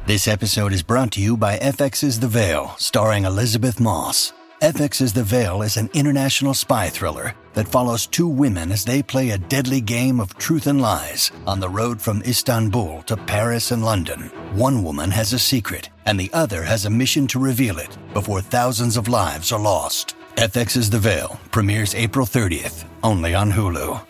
This episode is brought to you by FX's The Veil, starring Elizabeth Moss. FX's The Veil is an international spy thriller that follows two women as they play a deadly game of truth and lies on the road from Istanbul to Paris and London. One woman has a secret, and the other has a mission to reveal it before thousands of lives are lost. FX's The Veil premieres April 30th, only on Hulu.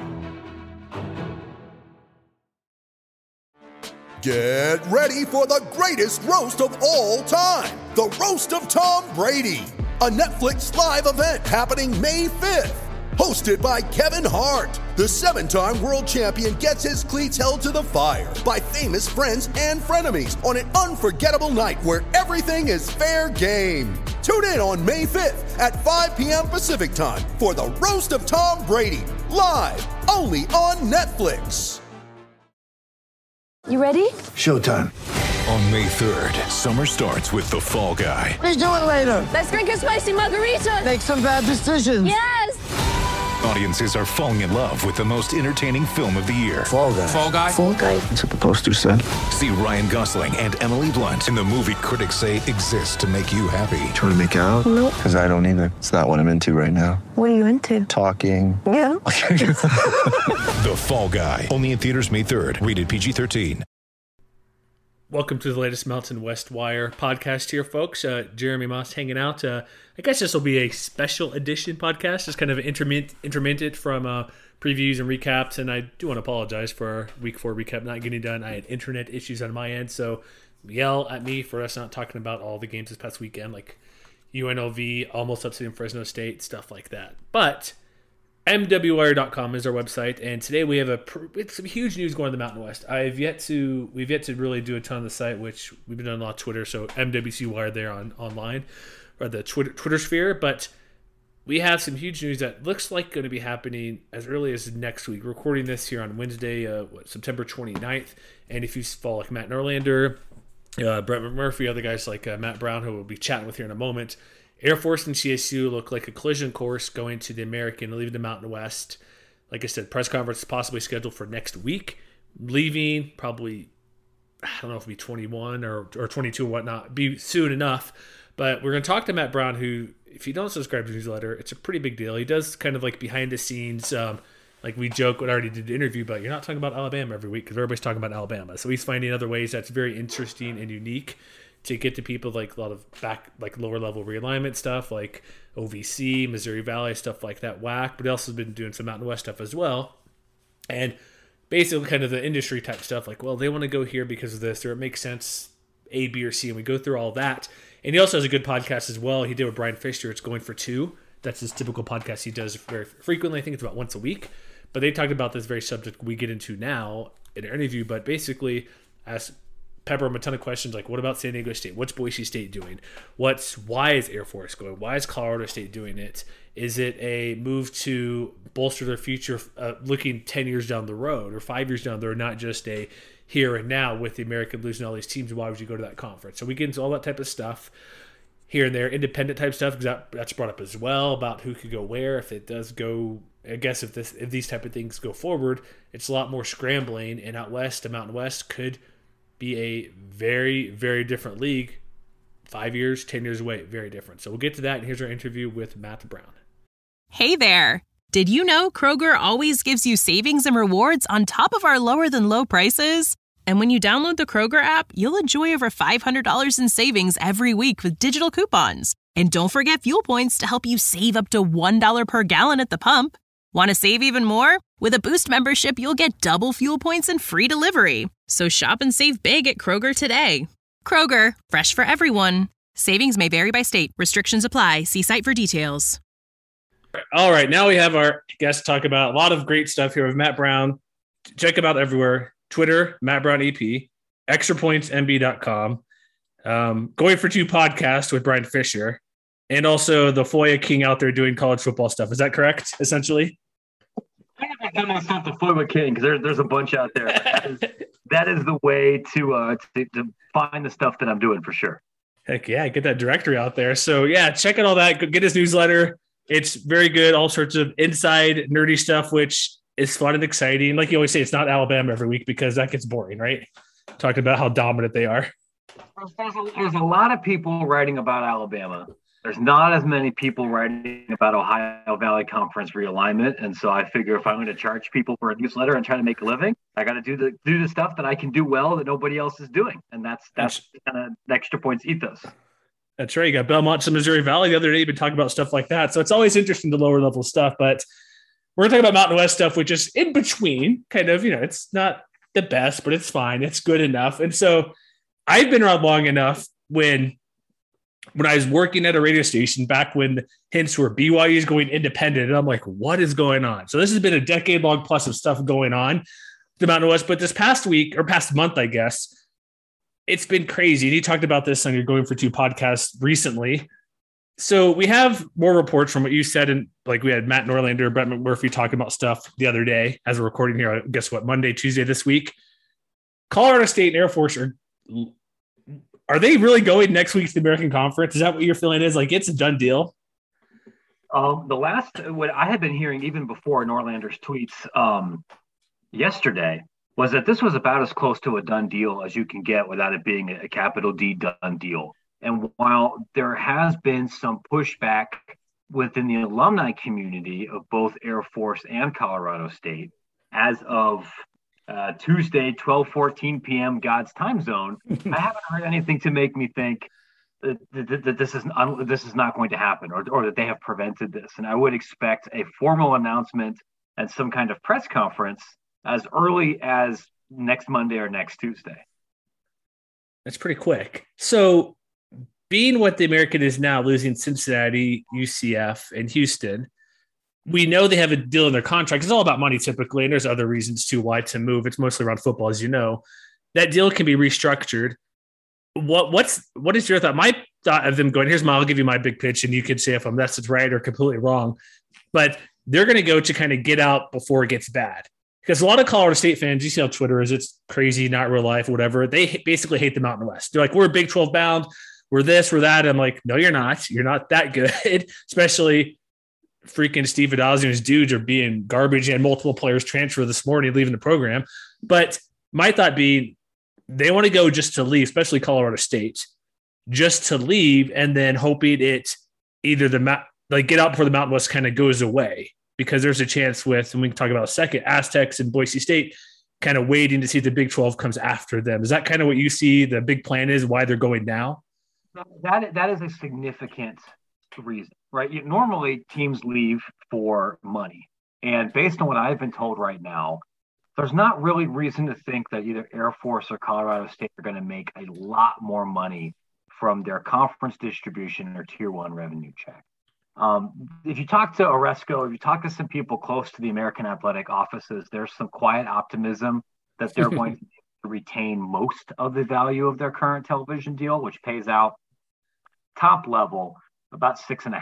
Get ready for the greatest roast of all time, the Roast of Tom Brady, a Netflix live event happening May 5th. Hosted by Kevin Hart, the 7-time world champion gets his cleats held to the fire by famous friends and frenemies on an unforgettable night where everything is fair game. Tune in on May 5th at 5 p.m. Pacific time for the Roast of Tom Brady, live only on Netflix. You ready? Showtime. On May 3rd, summer starts with The Fall Guy. Let's do it later. Let's drink a spicy margarita. Make some bad decisions. Yes! Audiences are falling in love with the most entertaining film of the year. Fall Guy. Fall Guy? Fall guy. That's what the poster said. See Ryan Gosling and Emily Blunt in the movie critics say exists to make you happy. Trying to make it out? Nope. Because I don't either. It's not what I'm into right now. What are you into? Talking. Yeah. The Fall Guy. Only in theaters May 3rd. Rated PG-13. Welcome to the latest Mountain West Wire podcast here, folks. Jeremy Moss hanging out. I guess this will be a special edition podcast. It's kind of intermittent from previews and recaps, and I do want to apologize for our Week 4 recap not getting done. I had internet issues on my end, so yell at me for us not talking about all the games this past weekend, like UNLV, almost upsetting Fresno State, stuff like that. But MWWire.com is our website, and today we have some huge news going on in the Mountain West. We've yet to really do a ton on the site, which we've been doing a lot of Twitter, so MWC Wire there online, or the Twitter sphere, but we have some huge news that looks like going to be happening as early as next week. We're recording this here on Wednesday, September 29th, and if you follow like Matt Norlander, Brett McMurphy, other guys like Matt Brown, who we'll be chatting with here in a moment, Air Force and CSU look like a collision course going to the American, leaving the Mountain West. Like I said, press conference possibly scheduled for next week. Leaving probably, I don't know if it'll be 21 or 22 or whatnot, be soon enough. But we're going to talk to Matt Brown, who, if you don't subscribe to the newsletter, it's a pretty big deal. He does kind of like behind the scenes, like we joke when I already did the interview, but you're not talking about Alabama every week because everybody's talking about Alabama. So he's finding other ways that's very interesting and unique to get to people, like a lot of lower level realignment stuff like OVC, Missouri Valley, stuff like that, WAC, but he also has been doing some Mountain West stuff as well. And basically kind of the industry type stuff, like, well, they want to go here because of this, or it makes sense A, B, or C, and we go through all that. And he also has a good podcast as well. He did with Brian Fisher. It's Going for Two. That's his typical podcast he does very frequently. I think it's about once a week. But they talked about this very subject we get into now in our interview, but basically as pepper him a ton of questions like, what about San Diego State? What's Boise State doing? Why is Air Force going? Why is Colorado State doing it? Is it a move to bolster their future, looking 10 years down the road or 5 years down the road, not just a here and now with the American losing all these teams? Why would you go to that conference? So we get into all that type of stuff here and there, independent type stuff, because that's brought up as well about who could go where. If it does go, I guess if these type of things go forward, it's a lot more scrambling, and out west, the Mountain West could be a very, very different league 5 years, 10 years away. Very different. So we'll get to that. And here's our interview with Matt Brown. Hey there. Did you know Kroger always gives you savings and rewards on top of our lower than low prices? And when you download the Kroger app, you'll enjoy over $500 in savings every week with digital coupons. And don't forget fuel points to help you save up to $1 per gallon at the pump. Want to save even more? With a Boost membership, you'll get double fuel points and free delivery. So shop and save big at Kroger today. Kroger, fresh for everyone. Savings may vary by state. Restrictions apply. See site for details. All right, now we have our guest talk about a lot of great stuff here with Matt Brown. Check him out everywhere. Twitter, Matt Brown EP, extrapointsnb.com, Going for Two podcast with Brian Fisher, and also the FOIA King out there doing college football stuff. Is that correct, essentially? I haven't done myself the FOIA King because there's a bunch out there. That is the way to find the stuff that I'm doing for sure. Heck yeah, get that directory out there. So yeah, check out all that. Go get his newsletter. It's very good. All sorts of inside nerdy stuff, which is fun and exciting. Like you always say, it's not Alabama every week because that gets boring, right? Talking about how dominant they are. There's a lot of people writing about Alabama. There's not as many people writing about Ohio Valley Conference realignment, and so I figure if I'm going to charge people for a newsletter and try to make a living, I got to do the stuff that I can do well that nobody else is doing, and that's kind of Extra Points ethos. That's right. You got Belmont to Missouri Valley the other day. You've been talking about stuff like that, so it's always interesting to lower level stuff. But we're going to talk about Mountain West stuff, which is in between. Kind of, it's not the best, but it's fine. It's good enough. And so I've been around long enough when I was working at a radio station back when hints were BYU is going independent. And I'm like, what is going on? So this has been a decade long plus of stuff going on the Mountain West. But this past week or past month, I guess, it's been crazy. And you talked about this on your Going for Two podcast recently. So we have more reports from what you said. And like we had Matt Norlander, Brett McMurphy talking about stuff the other day as we're recording here. Guess what? Monday, Tuesday this week. Colorado State and Air Force are they really going next week to the American Conference? Is that what your feeling is? Like it's a done deal? What I had been hearing even before Norlander's tweets yesterday was that this was about as close to a done deal as you can get without it being a capital D done deal. And while there has been some pushback within the alumni community of both Air Force and Colorado State, as of Tuesday, 12:14 p.m. God's time zone, I haven't heard anything to make me think that this is not going to happen or that they have prevented this. And I would expect a formal announcement and some kind of press conference as early as next Monday or next Tuesday. That's pretty quick. So being what the American is now, losing Cincinnati, UCF, and Houston, we know they have a deal in their contract. It's all about money typically, and there's other reasons too why to move. It's mostly around football, as you know. That deal can be restructured. What is your thought? My thought of them going, I'll give you my big pitch, and you can say if that's right or completely wrong. But they're going to go to kind of get out before it gets bad. Because a lot of Colorado State fans, you see on Twitter, it's crazy, not real life, whatever. They basically hate the Mountain West. They're like, we're Big 12 bound. We're this, we're that. I'm like, no, you're not. You're not that good, especially freaking Steve Addazio and his dudes are being garbage and multiple players transfer this morning, leaving the program. But my thought being they want to go just to leave, especially Colorado State, just to leave and then hoping it either get out before the Mountain West kind of goes away, because there's a chance with, and we can talk about a second, Aztecs and Boise State kind of waiting to see if the Big 12 comes after them. Is that kind of what you see the big plan is, why they're going now? That is a significant reason, right? Normally teams leave for money. And based on what I've been told right now, there's not really reason to think that either Air Force or Colorado State are going to make a lot more money from their conference distribution or tier one revenue check. If you talk to Oresco, if you talk to some people close to the American athletic offices, there's some quiet optimism that they're going to retain most of the value of their current television deal, which pays out top level about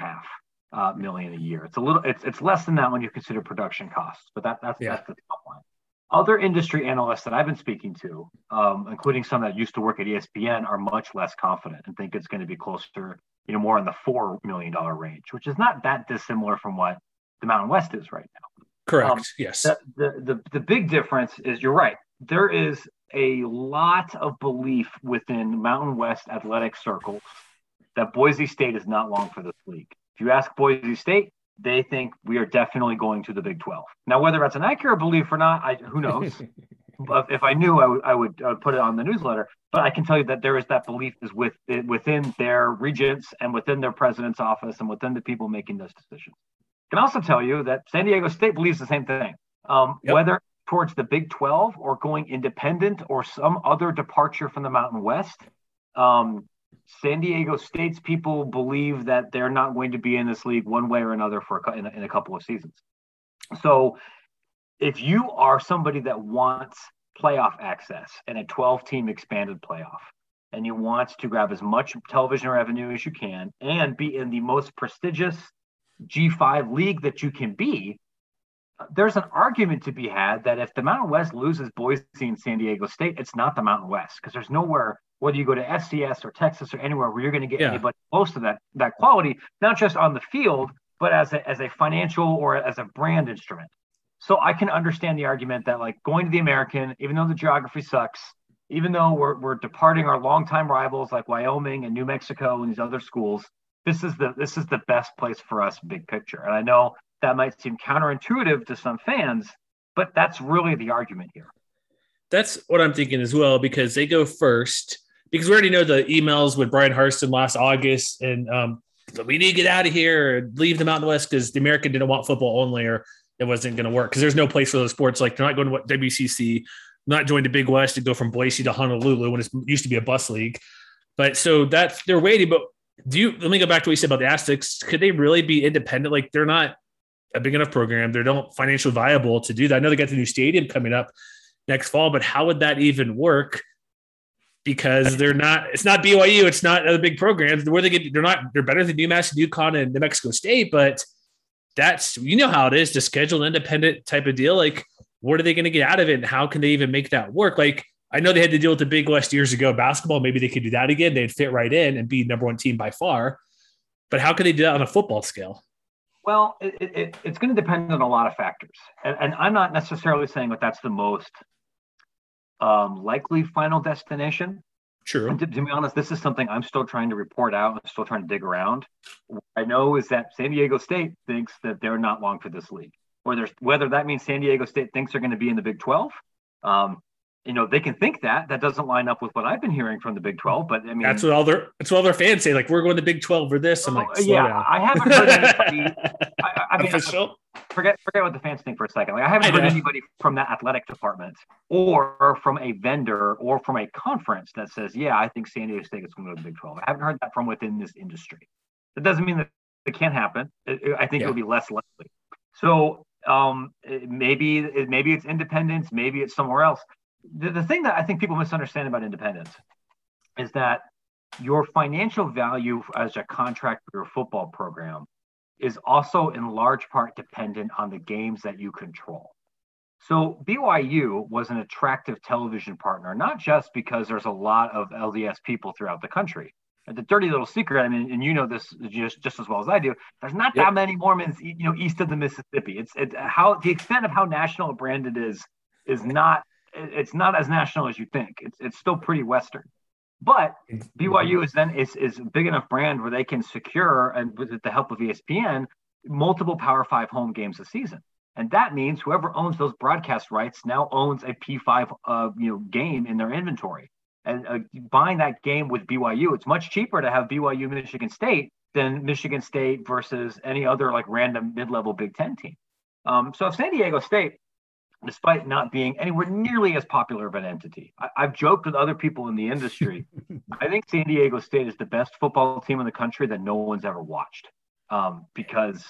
$6.5 million a year. It's less than that when you consider production costs, but that's the top line. Other industry analysts that I've been speaking to, including some that used to work at ESPN, are much less confident and think it's going to be closer, more in the $4 million range, which is not that dissimilar from what the Mountain West is right now. Correct. Yes. The big difference is, you're right. There is a lot of belief within Mountain West athletic circles that Boise State is not long for this league. If you ask Boise State, they think we are definitely going to the Big 12. Now, whether that's an accurate belief or not, who knows? But if I knew, I would put it on the newsletter. But I can tell you that there is that belief is within their regents and within their president's office and within the people making those decisions. I can also tell you that San Diego State believes the same thing. Whether towards the Big 12 or going independent or some other departure from the Mountain West, San Diego State's people believe that they're not going to be in this league one way or another in a couple of seasons. So if you are somebody that wants playoff access and a 12-team expanded playoff, and you want to grab as much television revenue as you can and be in the most prestigious G5 league that you can be, there's an argument to be had that if the Mountain West loses Boise and San Diego State, it's not the Mountain West, because there's nowhere, whether you go to FCS or Texas or anywhere, where you're going to get anybody close to that quality, not just on the field, but as a financial or as a brand instrument. So I can understand the argument that, like, going to the American, even though the geography sucks, even though we're departing our longtime rivals like Wyoming and New Mexico and these other schools, this is the best place for us, big picture. And I know that might seem counterintuitive to some fans, but that's really the argument here. That's what I'm thinking as well, because they go first. Because we already know the emails with Brian Harston last August, and we need to get out of here and leave the Mountain West because the American didn't want football only, or it wasn't going to work because there's no place for those sports. Like they're not going to WCC, not join the Big West to go from Boise to Honolulu when it used to be a bus league. But so they're waiting. But let me go back to what you said about the Aztecs. Could they really be independent? Like they're not a big enough program. They're not financially viable to do that. I know they got the new stadium coming up next fall, but how would that even work? Because it's not BYU. It's not other big programs where they're better than UMass and UConn and New Mexico State, but that's, how it is to schedule an independent type of deal. Like, what are they going to get out of it? And how can they even make that work? Like, I know they had to deal with the Big West years ago, basketball. Maybe they could do that again. They'd fit right in and be number one team by far, but how can they do that on a football scale? Well, it's going to depend on a lot of factors. And I'm not necessarily saying that that's the most likely final destination. True. And to be honest, this is something I'm still trying to report out. I'm still trying to dig around. What I know is that San Diego State thinks that they're not long for this league. Whether that means San Diego State thinks they're going to be in the Big 12. They can think that. That doesn't line up with what I've been hearing from the Big 12. But I mean, that's what all their fans say. Like, we're going to Big 12 for this. I'm like, yeah, down. I haven't heard anybody. Official? Forget what the fans think for a second. Like, I haven't heard anybody from that athletic department or from a vendor or from a conference that says, yeah, I think San Diego State is going to go to the Big 12. I haven't heard that from within this industry. That doesn't mean that it can't happen. I think it would be less likely. So maybe it's independence, maybe it's somewhere else. The thing that I think people misunderstand about independence is that your financial value as a contract for your football program is also in large part dependent on the games that you control. So BYU was an attractive television partner, not just because there's a lot of LDS people throughout the country. And the dirty little secret, I mean, and you know this just as well as I do, there's not that many Mormons, east of the Mississippi. It's how the extent of how national a brand it is not. It's not as national as you think. It's still pretty Western, but BYU is a big enough brand where they can secure, and with the help of ESPN, multiple Power 5 home games a season. And that means whoever owns those broadcast rights now owns a P5 game in their inventory. And buying that game with BYU, it's much cheaper to have BYU Michigan State than Michigan State versus any other like random mid-level Big Ten team. So if San Diego State, despite not being anywhere nearly as popular of an entity, I've joked with other people in the industry. I think San Diego State is the best football team in the country that no one's ever watched, because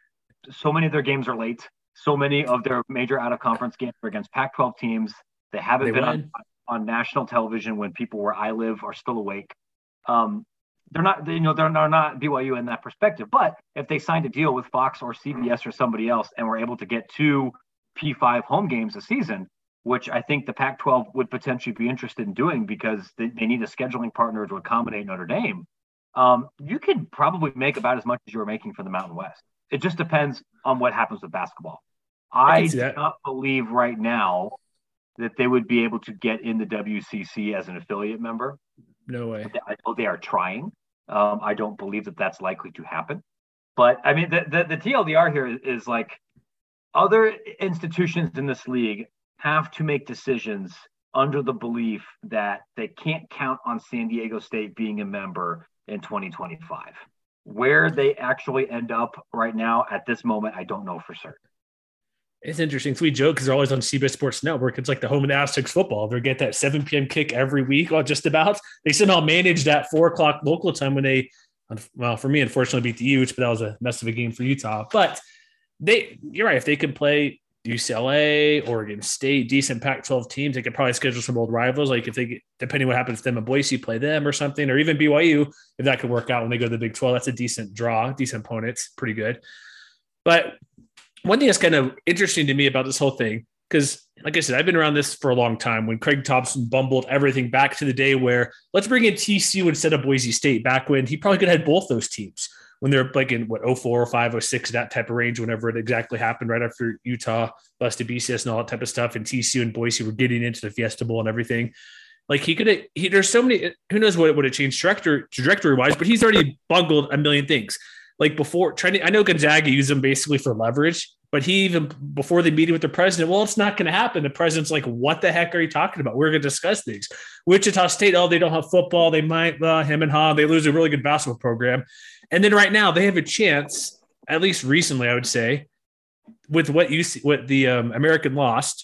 so many of their games are late. So many of their major out-of-conference games are against Pac-12 teams. They haven't been on national television when people where I live are still awake. They're not BYU in that perspective. But if they signed a deal with Fox or CBS or somebody else and were able to get 2 P5 home games a season, which I think the Pac-12 would potentially be interested in doing because they need a scheduling partner to accommodate Notre Dame, you could probably make about as much as you were making for the Mountain West. It just depends on what happens with basketball. I do not believe right now that they would be able to get in the WCC as an affiliate member. No way. I know they are trying. I don't believe that that's likely to happen. But I mean, the TLDR here is like, other institutions in this league have to make decisions under the belief that they can't count on San Diego State being a member in 2025. Where they actually end up right now at this moment, I don't know for certain. It's interesting. So we joke because they're always on CBS Sports Network. It's like the home of the Aztecs football. They get that 7 p.m. kick every week, or just about. They somehow manage that 4 o'clock local time when they, well, for me, unfortunately, beat the Utes, but that was a mess of a game for Utah. But you're right. If they could play UCLA, Oregon State, decent Pac-12 teams, they could probably schedule some old rivals. Like if they get, depending what happens to them in Boise, play them or something, or even BYU, if that could work out when they go to the Big 12, that's a decent draw, decent opponents, pretty good. But one thing that's kind of interesting to me about this whole thing, because like I said, I've been around this for a long time when Craig Thompson bumbled everything back to the day where let's bring in TCU instead of Boise State, back when he probably could have had both those teams. When they're like in 04, 05, 06, that type of range, whenever it exactly happened right after Utah busted BCS and all that type of stuff. And TCU and Boise were getting into the Fiesta Bowl and everything. Like there's so many, who knows what would have changed trajectory wise, but he's already bungled a million things. Like before I know Gonzaga used him basically for leverage, but before they meeting with the president, well, it's not going to happen. The president's like, what the heck are you talking about? We're going to discuss things. Wichita State, they don't have football. They might, him and Ha, they lose a really good basketball program. And then right now they have a chance, at least recently, I would say, with what the American lost.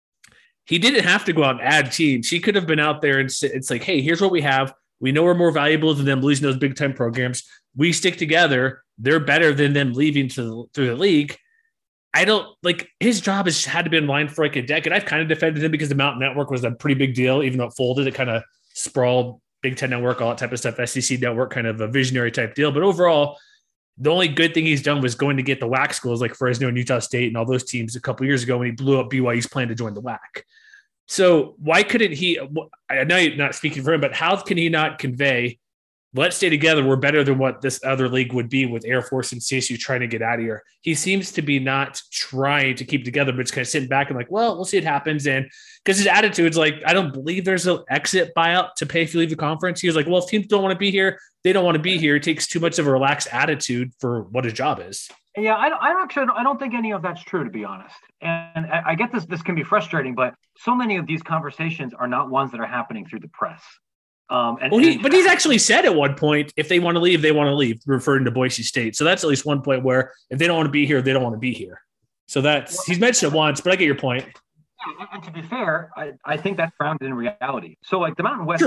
He didn't have to go out and add teams. He could have been out there and it's like, hey, here's what we have. We know we're more valuable than them losing those Big Ten programs. We stick together. They're better than them leaving through the league. I don't like his job has had to be in line for like a decade. I've kind of defended him because the Mountain Network was a pretty big deal, even though it folded. It kind of sprawled Big Ten Network, all that type of stuff, SEC Network, kind of a visionary type deal. But overall, the only good thing he's done was going to get the WAC schools like Fresno and Utah State and all those teams a couple of years ago when he blew up BYU's plan to join the WAC. So why couldn't he? I know you're not speaking for him, but how can he not convey, let's stay together, we're better than what this other league would be with Air Force and CSU trying to get out of here? He seems to be not trying to keep together, but just kind of sitting back and like, well, we'll see what happens. And because his attitude's like, I don't believe there's an exit buyout to pay if you leave the conference. He was like, well, if teams don't want to be here, they don't want to be here. It takes too much of a relaxed attitude for what his job is. Yeah, I don't think any of that's true, to be honest. And I get this can be frustrating, but so many of these conversations are not ones that are happening through the press. But he's actually said at one point, if they want to leave, they want to leave, referring to Boise State. So that's at least one point where if they don't want to be here, they don't want to be here. So he's mentioned it once, but I get your point. Yeah, and to be fair, I think that's grounded in reality. So like the Mountain West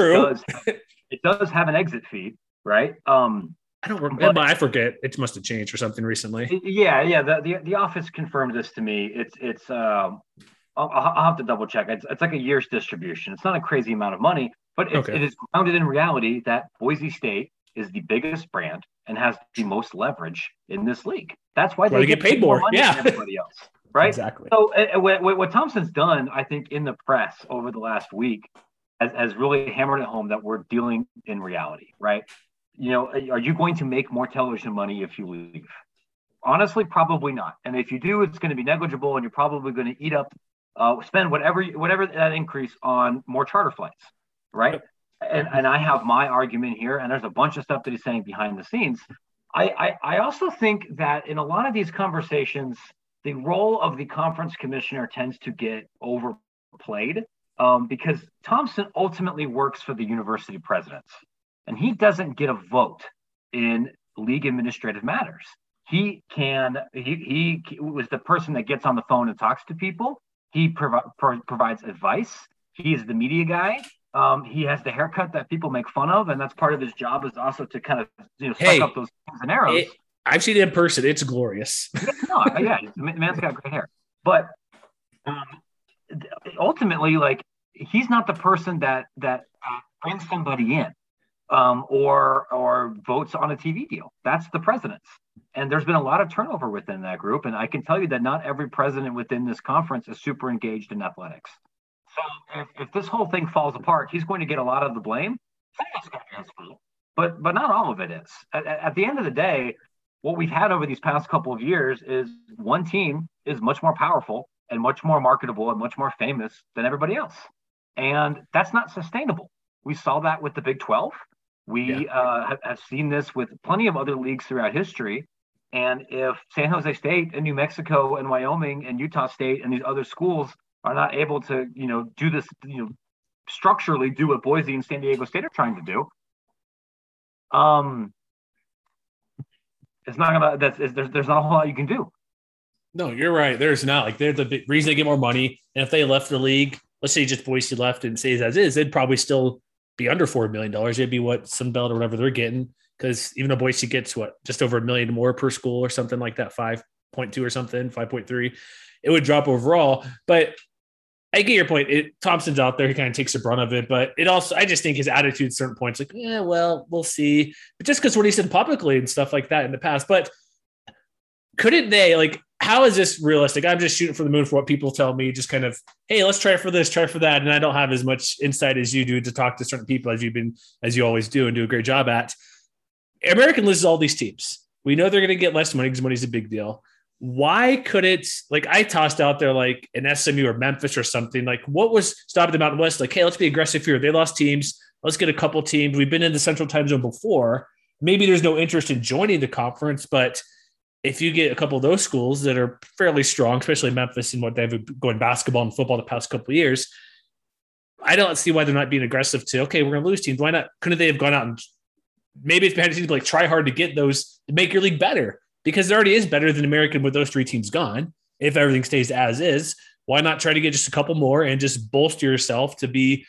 does have an exit fee, right? I don't remember. I forget. It must have changed or something recently. Yeah. The office confirmed this to me. It's I'll have to double check. It's like a year's distribution. It's not a crazy amount of money, but it is grounded in reality that Boise State is the biggest brand and has the most leverage in this league. That's why they get paid more money than everybody else, right? Exactly. So what Thompson's done, I think, in the press over the last week has really hammered it home that we're dealing in reality, right? You know, are you going to make more television money if you leave? Honestly, probably not. And if you do, it's going to be negligible, and you're probably going to eat up, spend whatever that increase on more charter flights, right? And I have my argument here, and there's a bunch of stuff that he's saying behind the scenes. I also think that in a lot of these conversations, the role of the conference commissioner tends to get overplayed because Thompson ultimately works for the university presidents. And he doesn't get a vote in league administrative matters. He was the person that gets on the phone and talks to people. He provides advice. He is the media guy. He has the haircut that people make fun of, and that's part of his job is also to kind of suck up those things and arrows. I've seen it in person. It's glorious. The man's got great hair. But ultimately, like he's not the person that brings somebody in. Or votes on a TV deal. That's the president's. And there's been a lot of turnover within that group. And I can tell you that not every president within this conference is super engaged in athletics. So if this whole thing falls apart, he's going to get a lot of the blame. But not all of it is. At the end of the day, what we've had over these past couple of years is one team is much more powerful and much more marketable and much more famous than everybody else. And that's not sustainable. We saw that with the Big 12. We have seen this with plenty of other leagues throughout history. And if San Jose State and New Mexico and Wyoming and Utah State and these other schools are not able to, do this, structurally do what Boise and San Diego State are trying to do, it's not gonna. There's not a whole lot you can do. No, you're right. There's not. Like, they're the reason they get more money. And if they left the league, let's say just Boise left and stays as is, they'd probably still be under $4 million. It'd be what Sunbelt or whatever they're getting. Because even though Boise gets just over $1 million more per school or something like that, 5.2 or something, 5.3, it would drop overall. But I get your point. Thompson's out there. He kind of takes the brunt of it. But it also, I just think his attitude at certain points, like, well, we'll see. But just because what he said publicly and stuff like that in the past. But couldn't they, like, how is this realistic? I'm just shooting for the moon for what people tell me, just kind of, hey, let's try for this, try for that. And I don't have as much insight as you do to talk to certain people as you always do and do a great job at. American loses all these teams. We know they're going to get less money because money's a big deal. why couldn't, like, I tossed out there like an SMU or Memphis or something. Like, what was stopping the Mountain West? Like, hey, let's be aggressive here. They lost teams. Let's get a couple teams. We've been in the Central Time Zone before. Maybe there's no interest in joining the conference, but if you get a couple of those schools that are fairly strong, especially Memphis and what they've been going basketball and football the past couple of years, I don't see why they're not being aggressive to, okay, we're going to lose teams. Why not? Couldn't they have gone out and maybe it's behind the scenes, like try hard to get those to make your league better? Because it already is better than American with those 3 teams gone. If everything stays as is, why not try to get just a couple more and just bolster yourself to be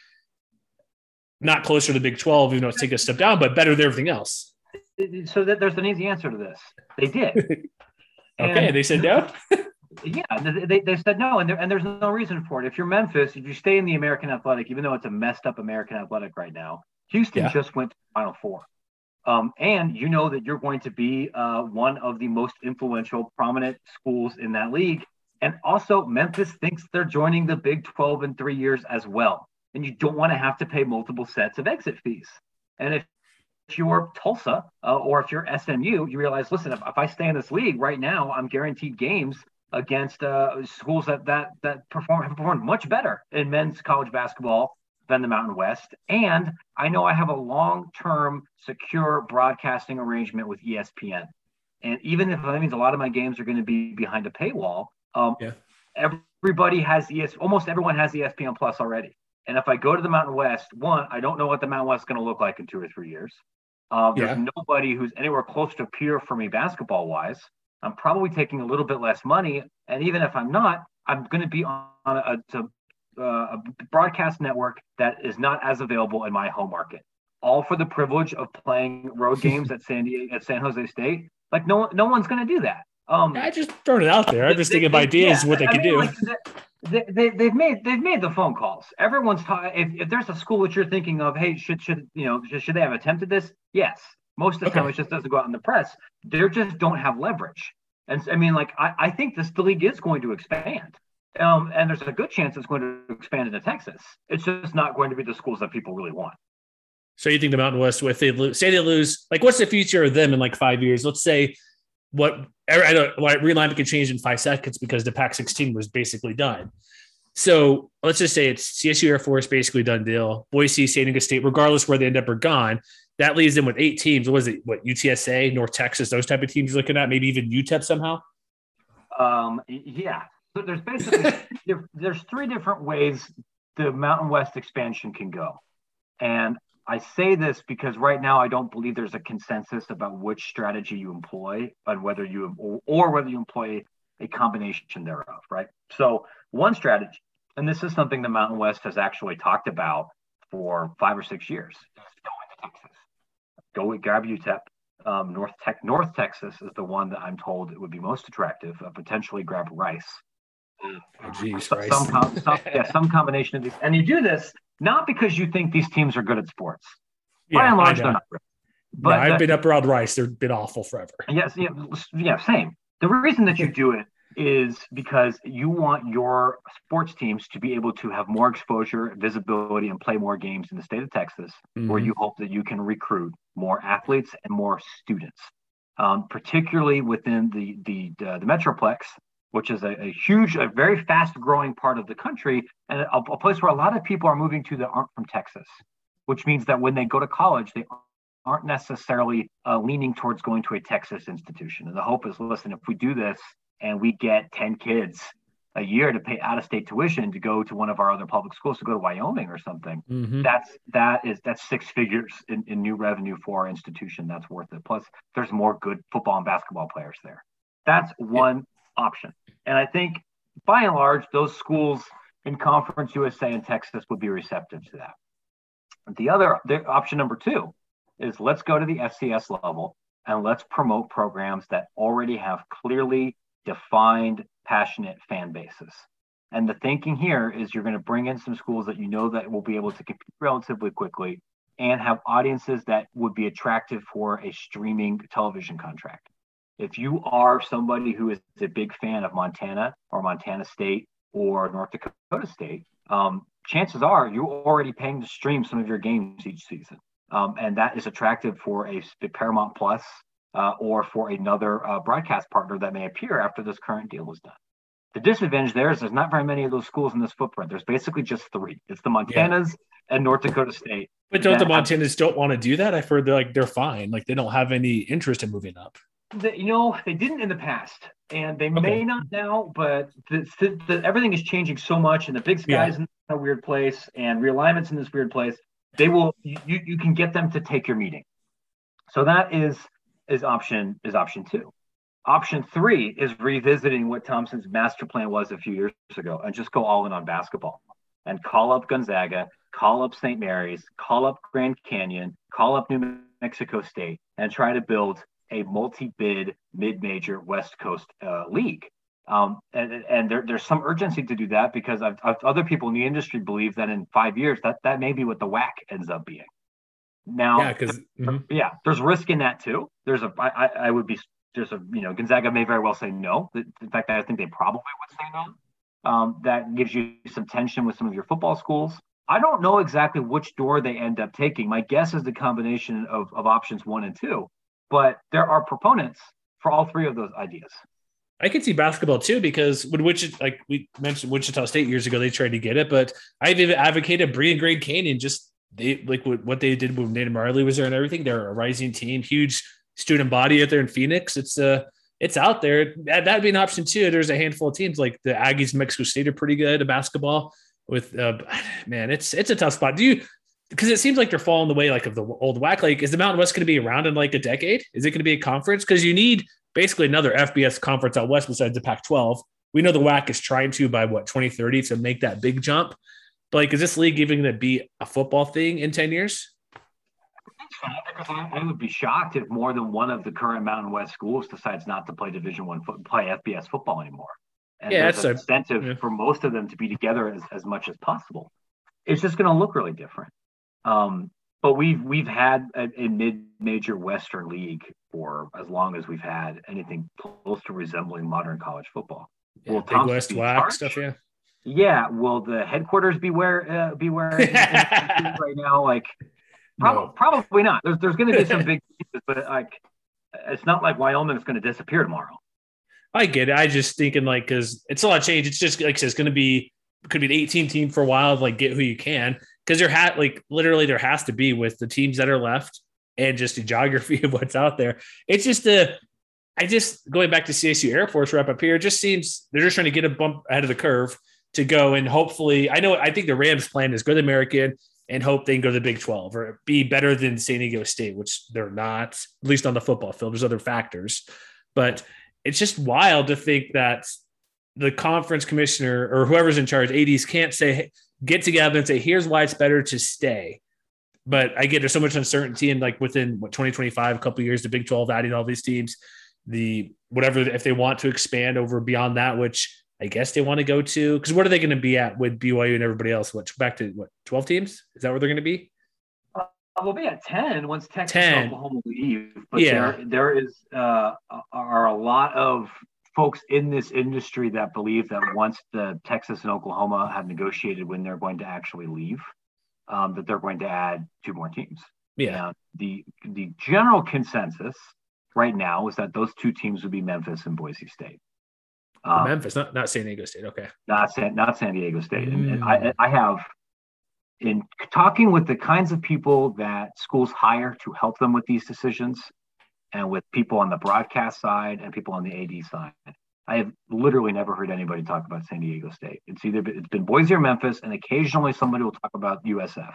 not closer to the Big 12, even though it's taking a step down, but better than everything else? So that there's an easy answer to this. They did. Okay, they said no? Yeah, they said no, and there's no reason for it. If you're Memphis, if you stay in the American Athletic, even though it's a messed up American Athletic right now, Houston just went to the Final Four. And you know that you're going to be one of the most influential, prominent schools in that league. And also, Memphis thinks they're joining the Big 12 in 3 years as well. And you don't want to have to pay multiple sets of exit fees. And if you're Tulsa or if you're SMU, you realize, listen, if I stay in this league right now, I'm guaranteed games against schools that have performed much better in men's college basketball than the Mountain West. And I know I have a long-term secure broadcasting arrangement with ESPN. And even if that means a lot of my games are going to be behind a paywall, everybody has almost everyone has ESPN Plus already. And if I go to the Mountain West, one, I don't know what the Mountain West is going to look like in 2 or 3 years. There's nobody who's anywhere close to peer for me basketball-wise. I'm probably taking a little bit less money. And even if I'm not, I'm going to be on a broadcast network that is not as available in my home market. All for the privilege of playing road games at San Jose State. Like no one's going to do that. I just throwing it out there. I'm just thinking of ideas what they could do. Like, they've made the phone calls. Everyone's if there's a school that you're thinking of, hey, should they have attempted this? Yes. Most of the time, it just doesn't go out in the press. They just don't have leverage. And I mean, like I think the league is going to expand. And there's a good chance it's going to expand into Texas. It's just not going to be the schools that people really want. So you think the Mountain West, if they lose, like what's the future of them in like 5 years? Let's say realignment can change in 5 seconds because the Pac-16 was basically done. So let's just say it's CSU Air Force, basically done deal. Boise, San Diego State, regardless where they end up are gone. That leaves them with 8 teams. What is it? UTSA, North Texas, those type of teams you're looking at, maybe even UTEP somehow? Yeah. So there's basically there's 3 different ways the Mountain West expansion can go. And I say this because right now I don't believe there's a consensus about which strategy you employ and whether you employ a combination thereof, right? So one strategy, and this is something the Mountain West has actually talked about for 5 or 6 years, is go into Texas. Go grab UTEP. North Texas is the one that I'm told it would be most attractive. Potentially grab Rice. Rice. Some combination of these. And you do this not because you think these teams are good at sports. Yeah, by and large, they're not. But I've been up around Rice. They've been awful forever. Yes, same. The reason that you do it is because you want your sports teams to be able to have more exposure, visibility, and play more games in the state of Texas, where you hope that you can recruit more athletes and more students, particularly within the Metroplex, which is a huge, very fast-growing part of the country, and a place where a lot of people are moving to that aren't from Texas, which means that when they go to college, they aren't necessarily leaning towards going to a Texas institution. And the hope is, listen, if we do this and we get 10 kids a year to pay out-of-state tuition to go to one of our other public schools, to go to Wyoming or something, that's 6 figures in new revenue for our institution. That's worth it. Plus, there's more good football and basketball players there. That's one option. And I think by and large, those schools in Conference USA and Texas would be receptive to that. The option number 2 is let's go to the FCS level and let's promote programs that already have clearly defined, passionate fan bases. And the thinking here is you're going to bring in some schools that you know that will be able to compete relatively quickly and have audiences that would be attractive for a streaming television contract. If you are somebody who is a big fan of Montana or Montana State or North Dakota State, chances are you're already paying to stream some of your games each season. And that is attractive for a Paramount Plus or for another broadcast partner that may appear after this current deal is done. The disadvantage there is there's not very many of those schools in this footprint. There's basically just 3. It's the Montanas and North Dakota State. But don't the Montanas don't want to do that? I've heard they're fine. Like they don't have any interest in moving up. They didn't in the past, and they may not now. But everything is changing so much, and the Big Sky's in a weird place, and realignment's in this weird place. They will. You can get them to take your meeting. So that is option 2. Option 3 is revisiting what Thompson's master plan was a few years ago, and just go all in on basketball, and call up Gonzaga, call up St. Mary's, call up Grand Canyon, call up New Mexico State, and try to build a multi-bid mid-major West Coast league. And there's some urgency to do that because other people in the industry believe that in 5 years that may be what the WAC ends up being. Now, there's risk in that too. Gonzaga may very well say no. In fact, I think they probably would say no. That gives you some tension with some of your football schools. I don't know exactly which door they end up taking. My guess is the combination of options 1 and 2. But there are proponents for all 3 of those ideas. I could see basketball too, because when like we mentioned Wichita State years ago, they tried to get it, but I've even advocated Bree and Grand Canyon. Just what they did when Nathan Marley was there and everything. They're a rising team, huge student body out there in Phoenix. It's out there. That'd be an option too. There's a handful of teams like the Aggies, Mexico State are pretty good at basketball. With man, it's a tough spot. Because it seems like they're falling the way like of the old WAC. Like, is the Mountain West going to be around in like a decade? Is it going to be a conference? Because you need basically another FBS conference out west besides the Pac-12. We know the WAC is trying to by 2030 to make that big jump. But like, is this league even going to be a football thing in 10 years? I would be shocked if more than one of the current Mountain West schools decides not to play Division I play FBS football anymore. And there's an incentive for most of them to be together as much as possible. It's just going to look really different. But we've had a mid-major Western league for as long as we've had anything close to resembling modern college football. Yeah, will Big West WAC stuff, yeah. Yeah, will the headquarters be where right now? Like, probably not. There's going to be some big pieces, but like, it's not like Wyoming is going to disappear tomorrow. I get it. I just thinking like, because it's a lot of change. It's just like it's going to be, could be an 18 team for a while. Like, get who you can. Because there has to be with the teams that are left and just the geography of what's out there. It's just going back to CSU Air Force rep up here, it just seems they're just trying to get a bump ahead of the curve to go and hopefully, I think the Rams plan is go to the American and hope they can go to the Big 12 or be better than San Diego State, which they're not, at least on the football field. There's other factors, but it's just wild to think that the conference commissioner or whoever's in charge, ADs, can't say, hey, get together and say, here's why it's better to stay. But I get there's so much uncertainty, and like within 2025, a couple of years, the Big 12 adding all these teams, if they want to expand over beyond that, which I guess they want to go to, because what are they going to be at with BYU and everybody else? Back to 12 teams? Is that where they're going to be? We'll be at 10 once Texas and Oklahoma leave. But there are a lot of folks in this industry that believe that once the Texas and Oklahoma have negotiated when they're going to actually leave, that they're going to add 2 more teams. Yeah. The general consensus right now is that those 2 teams would be Memphis and Boise State. Memphis, not San Diego State. Okay. Not San Diego State. And I have, in talking with the kinds of people that schools hire to help them with these decisions, and with people on the broadcast side and people on the AD side, I have literally never heard anybody talk about San Diego State. It's been Boise or Memphis, and occasionally somebody will talk about USF.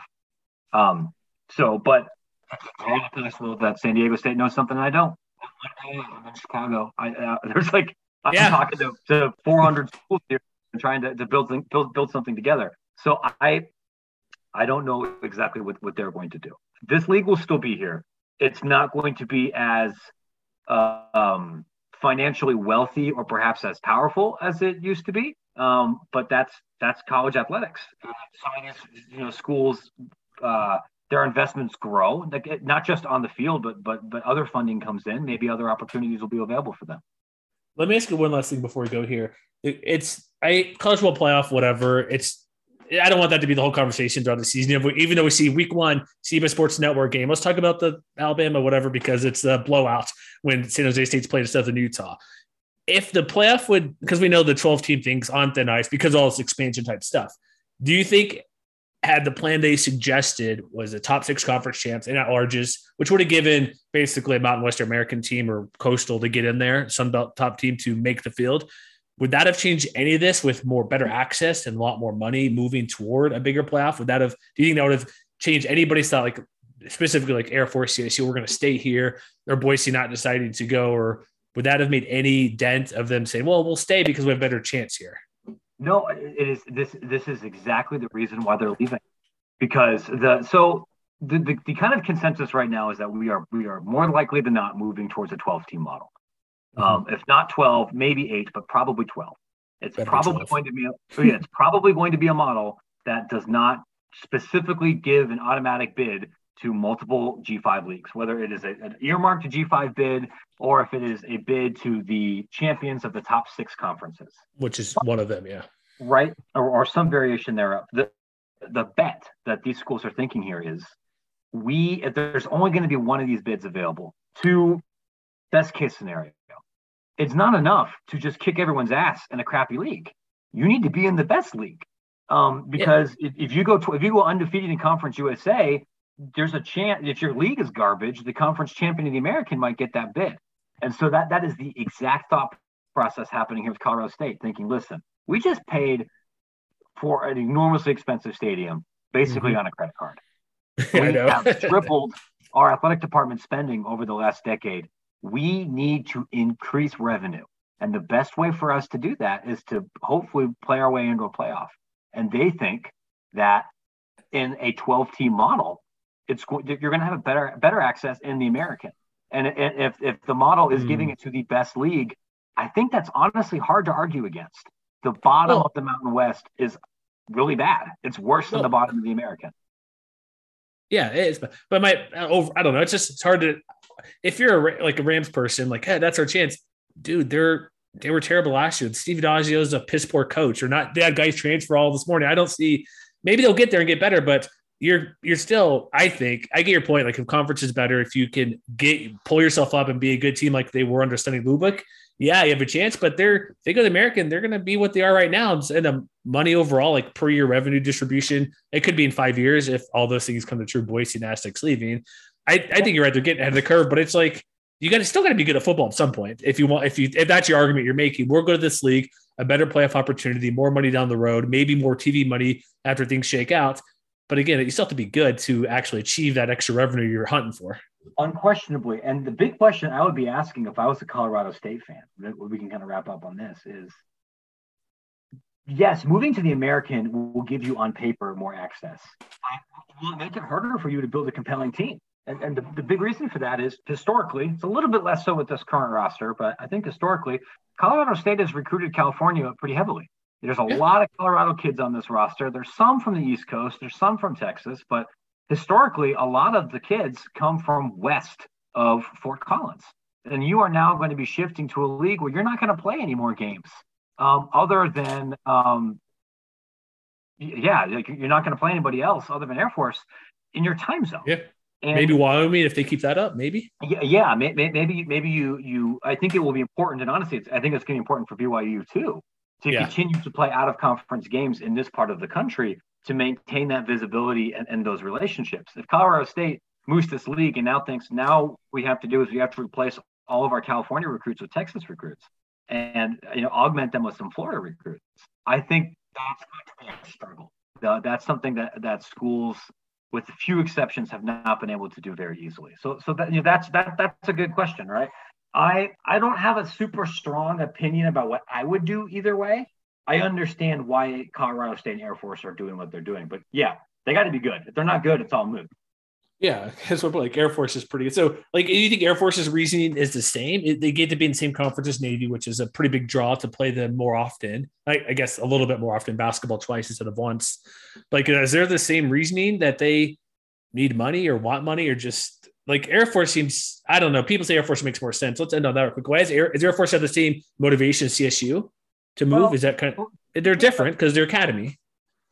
But it's very possible that San Diego State knows something I don't. I'm in Chicago. I'm talking to 400 schools here and trying to build something together. So I don't know exactly what they're going to do. This league will still be here. It's not going to be as financially wealthy or perhaps as powerful as it used to be. But that's college athletics. Some of these schools, their investments grow, not just on the field, but other funding comes in. Maybe other opportunities will be available for them. Let me ask you one last thing before we go here. It's college football playoff, whatever. It's I don't want that to be the whole conversation throughout the season. Even though we see week 1, CBS Sports Network game, let's talk about the Alabama, whatever, because it's the blowout when San Jose State's played Southern Utah. If the playoff would, because we know the 12-team things on thin ice because of all this expansion type stuff, do you think had the plan they suggested was a top 6 conference champs and at larges, which would have given basically a Mountain Western American team or Coastal to get in there, Sunbelt top team to make the field, would that have changed any of this with better access and a lot more money moving toward a bigger playoff? Do you think that would have changed anybody's thought, like specifically like Air Force, CSU, we're going to stay here, or Boise not deciding to go, or would that have made any dent of them saying, well, we'll stay because we have a better chance here? No, it is. This is exactly the reason why they're leaving, because the kind of consensus right now is that we are more likely than not moving towards a 12-team model. If not 12, maybe 8, but probably 12. It's probably going to be a model that does not specifically give an automatic bid to multiple G5 leagues, whether it is an earmarked G5 bid or if it is a bid to the champions of the top 6 conferences, which is one of them, yeah, right, or some variation thereof. The bet that these schools are thinking here is if there's only going to be one of these bids available, to best case scenario, it's not enough to just kick everyone's ass in a crappy league. You need to be in the best league, because if you go undefeated in Conference USA, there's a chance if your league is garbage, the conference champion of the American might get that bid. And so that is the exact thought process happening here with Colorado State, thinking, listen, we just paid for an enormously expensive stadium, basically on a credit card. We have tripled our athletic department spending over the last decade. We need to increase revenue. And the best way for us to do that is to hopefully play our way into a playoff. And they think that in a 12-team model, you're going to have a better access in the American. And if the model is giving it to the best league, I think that's honestly hard to argue against. The bottom of the Mountain West is really bad. It's worse than the bottom of the American. Yeah, it is. But I don't know. It's hard to, if you're a Rams person, like, hey, that's our chance. Dude, they were terrible last year. Steve Daggio is a piss poor coach, or not. They had guys transfer all this morning. I don't see, maybe they'll get there and get better, but you're still, I think, I get your point. Like, if conference is better, if you can pull yourself up and be a good team like they were under Sonny Lubick, yeah, you have a chance. But they go to the American, they're going to be what they are right now. And the money overall, like per year revenue distribution, it could be in 5 years if all those things come to true. Boise and Aztecs leaving. I think you're right. They're getting ahead of the curve, but it's like still got to be good at football at some point. If that's your argument you're making, we'll go to this league, a better playoff opportunity, more money down the road, maybe more TV money after things shake out. But again, you still have to be good to actually achieve that extra revenue you're hunting for. Unquestionably. And the big question I would be asking if I was a Colorado State fan, we can kind of wrap up on this, is yes, moving to the American will give you on paper more access. Will it make it harder for you to build a compelling team? And the big reason for that is historically, it's a little bit less so with this current roster, but I think historically, Colorado State has recruited California pretty heavily. There's a lot of Colorado kids on this roster. There's some from the East Coast. There's some from Texas. But historically, a lot of the kids come from west of Fort Collins. And you are now going to be shifting to a league where you're not going to play any more games other than, you're not going to play anybody else other than Air Force in your time zone. Yeah. And maybe Wyoming, if they keep that up, maybe. Yeah. Maybe you. I think it will be important, and honestly, I think it's going to be important for BYU too, to continue to play out of conference games in this part of the country to maintain that visibility and those relationships. If Colorado State moves this league and now thinks we have to replace all of our California recruits with Texas recruits and augment them with some Florida recruits, I think that's going to be a struggle. That's something that schools, with a few exceptions, have not been able to do very easily. So that's a good question, right? I don't have a super strong opinion about what I would do either way. I understand why Colorado State and Air Force are doing what they're doing, but yeah, they got to be good. If they're not good, it's all moot. Yeah, because Air Force is pretty good. So, you think Air Force's reasoning is the same? They get to be in the same conference as Navy, which is a pretty big draw to play them more often. I guess a little bit more often, basketball twice instead of once. Is there the same reasoning that they need money or want money, or just Air Force seems, I don't know. People say Air Force makes more sense. Let's end on that real quick. Why is Air Force have the same motivation as CSU to move? Is that they're different because they're academy?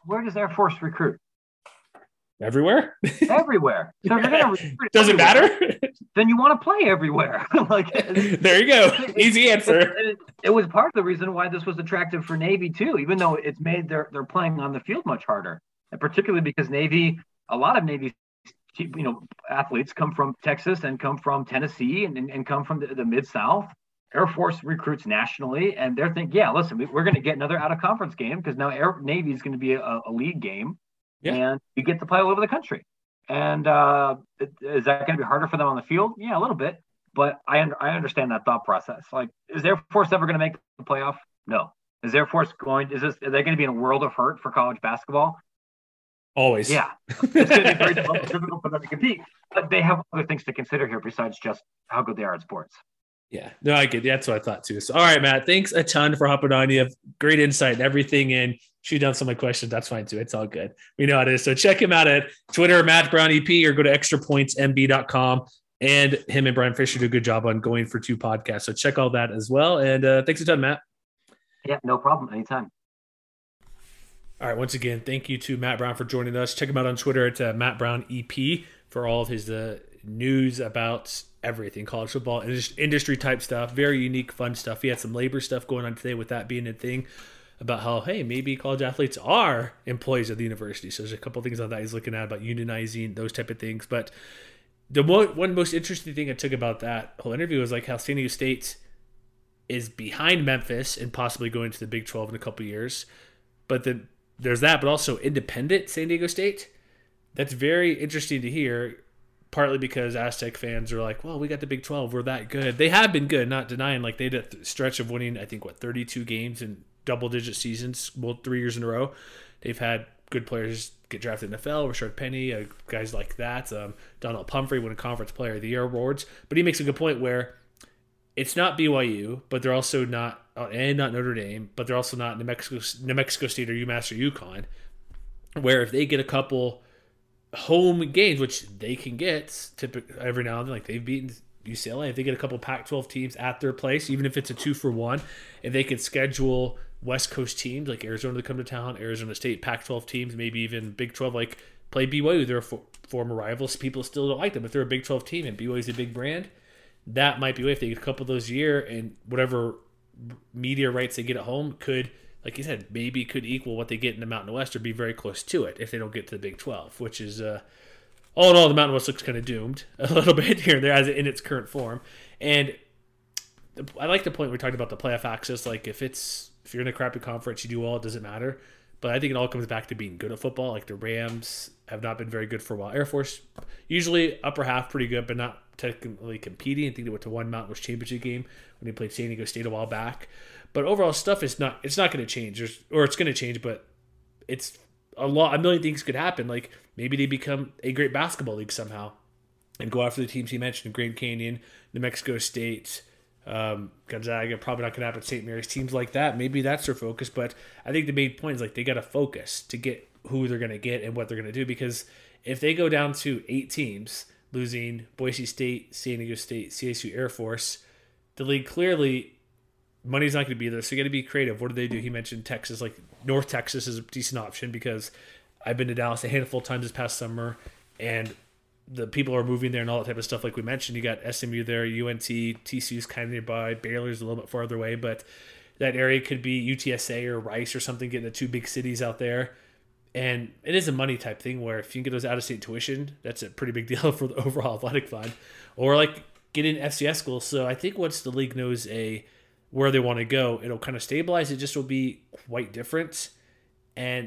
where does Air Force recruit? Everywhere. Everywhere. So if you're going to recruit Doesn't matter. Then you want to play everywhere. There you go. Easy answer. It was part of the reason why this was attractive for Navy too, even though it's made their playing on the field much harder, and particularly because a lot of Navy, athletes come from Texas and come from Tennessee and come from the Mid-South. Air Force recruits nationally, and they're thinking, yeah, listen, we're going to get another out-of-conference game because now Navy is going to be a league game, and you get to play all over the country. And is that going to be harder for them on the field? Yeah, a little bit, but I understand that thought process. Like, is Air Force ever going to make the playoff? No. Is Air Force are they going to be in a world of hurt for college basketball? Always. Yeah. It's going to be very difficult for them to compete, but they have other things to consider here besides just how good they are at sports. Yeah, no, I get. That's what I thought too. So, all right, Matt, thanks a ton for hopping on. You have great insight and everything, and shoot down some of my questions. That's fine too. It's all good. We know how it is. So check him out at Twitter, Matt Brown EP, or go to extrapointsmb.com. And him and Brian Fisher do a good job on Going for Two podcasts. So check all that as well. And thanks a ton, Matt. Yeah, no problem. Anytime. All right. Once again, thank you to Matt Brown for joining us. Check him out on Twitter at Matt Brown EP for all of his news about everything, college football, industry type stuff, very unique, fun stuff. He had some labor stuff going on today with that being a thing about how, hey, maybe college athletes are employees of the university. So there's a couple of things on that he's looking at about unionizing, those type of things. But the one most interesting thing I took about that whole interview was like how San Diego State is behind Memphis and possibly going to the Big 12 in a couple of years. But then there's that, but also independent San Diego State. That's very interesting to hear. Partly because Aztec fans are like, well, we got the Big 12. We're that good. They have been good, not denying. Like, they had a stretch of winning, I think, 32 games in double-digit seasons, 3 years in a row. They've had good players get drafted in the NFL, Rashard Penny, guys like that. Donald Pumphrey win a Conference Player of the Year awards. But he makes a good point where it's not BYU, but they're also not Notre Dame, but they're also not New Mexico State or UMass or UConn, where if they get a couple home games, which they can get typically every now and then, like they've beaten UCLA, if they get a couple Pac-12 teams at their place, even if it's a 2-for-1, if they could schedule West Coast teams like Arizona to come to town, Arizona State, Pac-12 teams, maybe even Big 12, like play BYU, they're former rivals. People still don't like them. If they're a Big 12 team and BYU's a big brand, that might be a way. If they get a couple of those a year and whatever media rights they get at home could, like you said, maybe could equal what they get in the Mountain West or be very close to it if they don't get to the Big 12, which is, all in all, the Mountain West looks kind of doomed a little bit here and there as in its current form. And I like the point we talked about the playoff access. Like if you're in a crappy conference, you do well, it doesn't matter. But I think it all comes back to being good at football. Like the Rams have not been very good for a while. Air Force, usually upper half pretty good, but not technically competing. I think they went to one Mountain West championship game when they played San Diego State a while back. But overall stuff it's not going to change, or it's going to change, but it's a million things could happen. Like maybe they become a great basketball league somehow and go after the teams he mentioned, Grand Canyon, New Mexico State, Gonzaga, probably not going to happen, St. Mary's, teams like that. Maybe that's their focus, but I think the main point is like they got to focus to get who they're going to get and what they're going to do, because if they go down to 8 teams, losing Boise State, San Diego State, CSU, Air Force, the league clearly money's not going to be there, so you got to be creative. What do they do? He mentioned Texas, like North Texas is a decent option because I've been to Dallas a handful of times this past summer, and the people are moving there and all that type of stuff. Like we mentioned, you got SMU there, UNT, TCU's kind of nearby, Baylor's a little bit farther away, but that area could be UTSA or Rice or something, getting the 2 big cities out there. And it is a money type thing where if you can get those out-of-state tuition, that's a pretty big deal for the overall athletic fund. Or like get in FCS schools. So I think once the league knows where they want to go, it'll kind of stabilize. It just will be quite different. And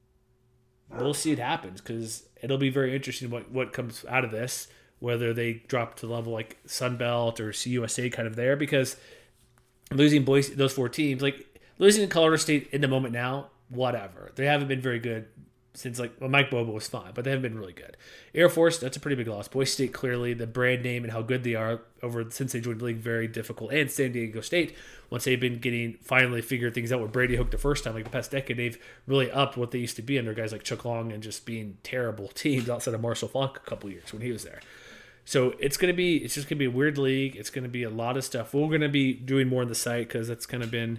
we'll see it happens because it'll be very interesting what comes out of this, whether they drop to the level like Sunbelt or CUSA kind of there, because losing Boise, those 4 teams, like losing to Colorado State in the moment now, whatever. They haven't been very good since Mike Bobo was fine, but they haven't been really good. Air Force, that's a pretty big loss. Boise State, clearly the brand name and how good they are since they joined the league, very difficult. And San Diego State, once they've been finally figured things out with Brady Hook the first time, like the past decade, they've really upped what they used to be under guys like Chuck Long and just being terrible teams outside of Marshall Falk a couple years when he was there. So it's just going to be a weird league. It's going to be a lot of stuff. We're going to be doing more on the site because that's kind of been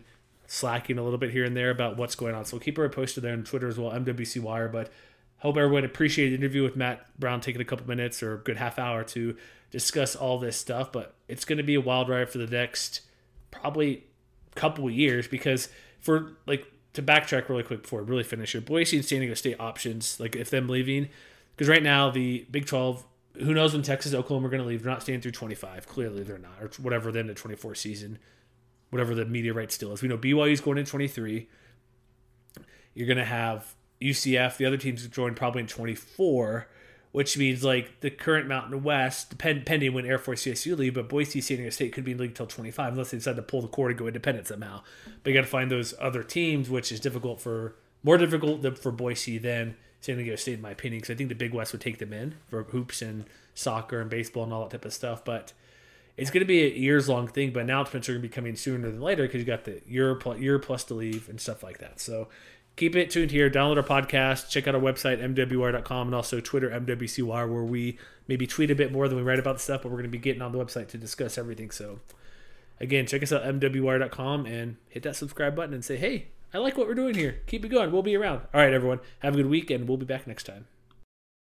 slacking a little bit here and there about what's going on. So we'll keep her posted there on Twitter as well, MWC Wire. But hope everyone appreciated the interview with Matt Brown, taking a couple minutes or a good half hour to discuss all this stuff. But it's going to be a wild ride for the next probably couple of years, because for like to backtrack really quick before we really finish here, Boise and San Diego State options, like if them leaving, because right now the Big 12, who knows when Texas, Oklahoma are going to leave. They're not staying through 25. Clearly they're not, or whatever, then the 24 season, whatever the media right still is. We know BYU's going in 23. You're going to have UCF, the other teams join probably in 24, which means like the current Mountain West, pending when Air Force CSU leave, but Boise, San Diego State could be in the league until 25 unless they decide to pull the cord and go independent somehow. But you got to find those other teams, which is more difficult for Boise than San Diego State, in my opinion, because I think the Big West would take them in for hoops and soccer and baseball and all that type of stuff. But it's going to be a years-long thing, but announcements are going to be coming sooner than later because you got the year plus to leave and stuff like that. So keep it tuned here. Download our podcast. Check out our website, mwwire.com, and also Twitter, MWCWire, where we maybe tweet a bit more than we write about the stuff, but we're going to be getting on the website to discuss everything. So, again, check us out, mwwire.com, and hit that subscribe button and say, hey, I like what we're doing here. Keep it going. We'll be around. All right, everyone. Have a good week, and we'll be back next time.